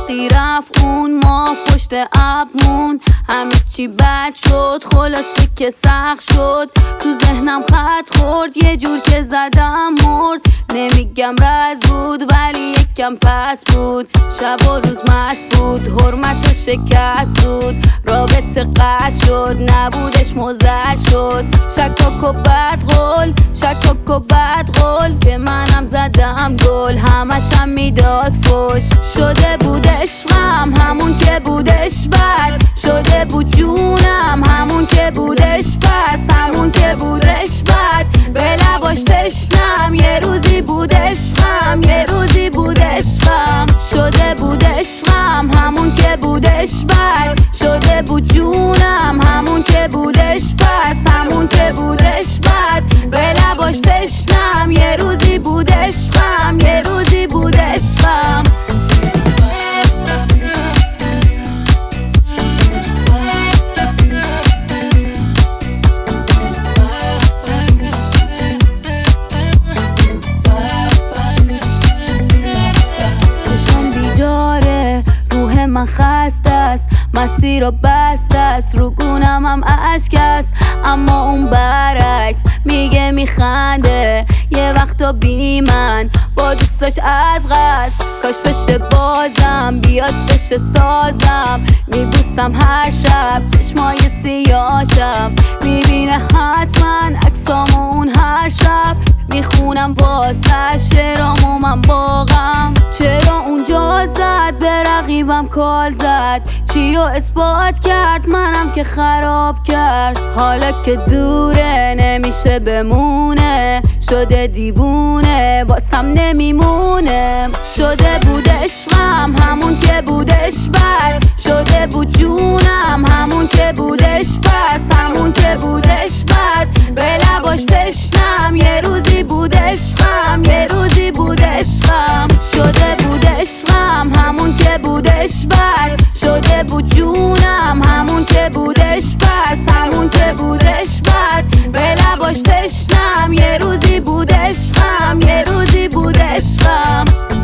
وقتی رفت اون ما پشت ابرمون همه چی بد شد، خلاصه که سخت شد. تو ذهنم خط خورد یه جور که زدم مرد. نمیگم رز بود ولی یکم پس بود. شب و روز مست بود، حرمت و شکست بود. رابطه قطع شد، نبودش مزد شد. شکاک و بد قول، شکاک و بد قول. به منم زدم گل، همشم میداد فوش. شده بود عشقم همون که بودش بد. شده بود جونم همون که بودش بس. همون که بودش بس. به لباش تشنم یه روزی بود عشقم، یه روزی بود عشقم. شده بود عشقم همون که بودش بد. شده بود جونم همون که بودش بس. همون که بودش بس. به لباش تشنم یه روزی بود عشقم، یه روزی بود عشقم. من خسته است، مسیر رو بسته است. رو گونم هم اشک است اما اون برعکس میگه میخنده. یه وقتا بی من با دوستاش از قصد. کاش پشت بازم بیاد پشت سازم. میبوسم هر شب چشمای سیاشم. میبینه حتما عکسامو اون هر شب. میخونم واسه شعرامو من باغم. چرا اونجا زد به رقیبم کال زد. چیو اثبات کرد منم که خراب کرد. حالا که دوره نمیشه بمونه. شده دیوونه واسم نمیمونه. شده بود عشقم همون که بودش بد. شده بود جونم همون که بودش بس. همون که بودش بس. به لباش تشنم یه روزی بود عشقم، یه روزی بود عشقم. شده بود عشقم همون که بودش بد. شده بود جونم همون که بودش بس. همون که بودش بس. به لباش تشنم یه روزی بود عشقم، یه روزی بود عشقم.